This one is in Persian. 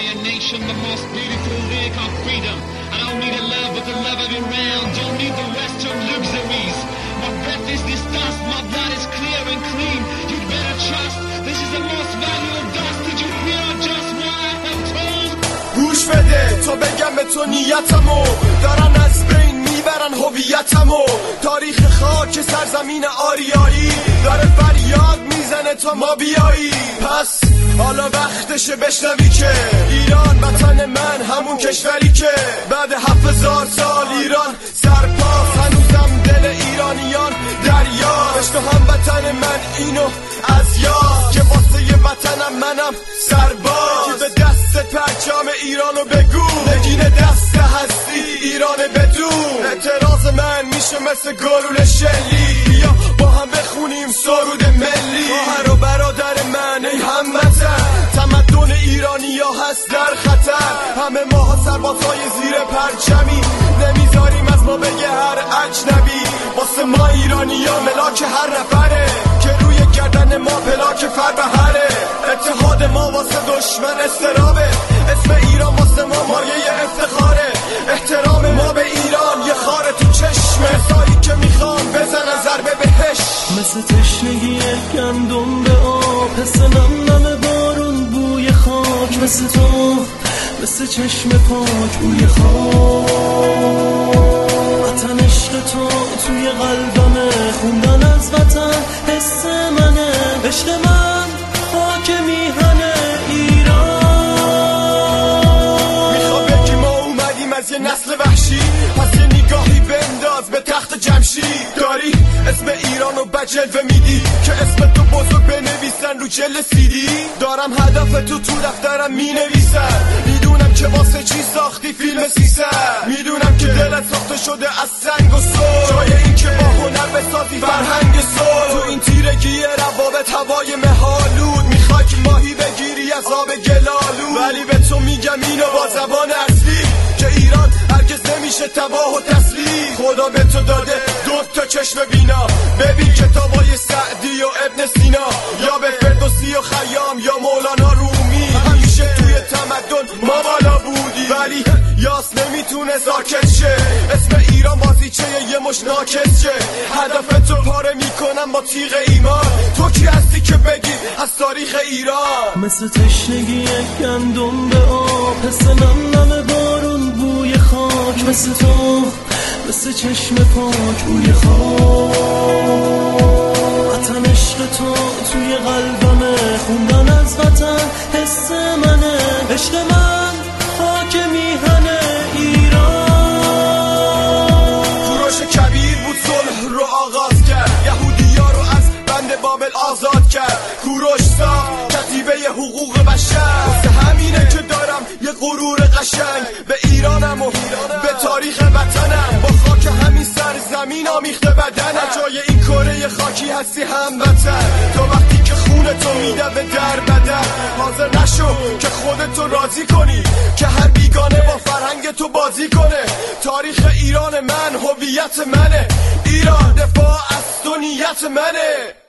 warrior nation, the most beautiful lyric of freedom. I don't need a love but the love of your realm. Don't need the western luxuries. My breath is this dust, my blood is clear and clean. You'd better trust, this is the most valuable dust. Did you hear just what I have told? گوش بده تا بگم به تو نیتمو، دارن از بین میبرن هویتمو. تاریخ خاک سرزمین آریایی داره فریاد میزنه تا ما بیایی. پس حالا وقتشه بشنوی که ایران وطن من، همون کشوری که بعد 7000 سال ایران سرپاس. هنوزم دل ایرانیان دریاست. تو هم وطن من اینو از یاد که واسه وطنم منم سرباز. به دست پرچم ایرانو بگو، نگین دست هستی ایران بدون. اعتراض من میشه مثل گلوله شلی، بیا با هم بخونیم سرود ملی. خواهر و برادر من ای هموطن، تمدن ایرانی ها هست در خطر. همه ماها سربازهای زیر پرچمی، نمیذاریم از ما بگه هر اجنبی. واسه ما ایرانی ها ملاک هر نفره که روی گردن ما پلاک فربهره. اتحاد ما واسه دشمن استرابه، اسم ایران واسه ما مایه افتخاره. احترام ما به ایران یه خاره تو چشمه، کسایی که میخوان بزنن ضربه بهش. مثل تشنگی گندم به آب، حس نم بارون بوی خاک. مثل تو، مثل چشم پاک بوی خاک. وطن عشق تو توی قلبمه، خوندن از وطن حس منه. عشق من خاک میهنه ایران. میخوام بگی ما اومدیم از یه نسل وحشی، پس یه نگاهی بنداز به تخت جمشید. داری اسم ایرانو بجلوه میدی که اسم تو بزرگ بنویسن رو جل سیدی. دارم هدف تو دفترم مینویسن، میدونم که واسه چی ساختی فیلم 300. میدونم که دلت ساخته شده از سنگ و صلح، جای این که با هنر بسازی فرهنگ صلح. تو این تیرگی روابط هوای مهالود، میخوای که ماهی بگیری از آب گلالود. ولی به تو میگم اینو با زبان اصلی که ایران هرگز نمیشه تباه و تسلیم. خدا به تو داده 2 چشم بینا، ببین کتابای سعدی و ابن سینا، یا به فردوسی و خیام یا مولانا رومی. همیشه توی تمدن ما بالا بودی، ولی یاس نمیتونه ساکت شه. اسم ایران بازیچه یه مش ناکس شه. هدف تو پاره میکنم با تیغ ایمان. تو کی هستی که بگی از تاریخ ایران؟ مثل تشنگی گندم به آب، حس نم بارون بوی خاک. مثل تو، مثل چشم پاک بوی خاک. وطن عشق تو توی قلبمه، خوندن از وطن حس منه. عشق من خاک میهنه ایران. کوروش کبیر بود صلح رو آغاز کرد، یهودیا رو از بند بابل آزاد کرد. کوروش ساخت کتیبه حقوق بشر، واسه همینه که دارم یه غرور قشنگ به ایرانم و به تاریخ وطنم. با خاک همین سرزمین آمیخته بدنم، جای این کره خاکی هستی هموطن. تا وقتی که خون تو میده به در بدن، حاضر نشو که خودتو راضی کنی که هر بیگانه با فرهنگ تو بازی کنه. تاریخ ایران من هویت منه، ایران دفاع از تو نیت منه.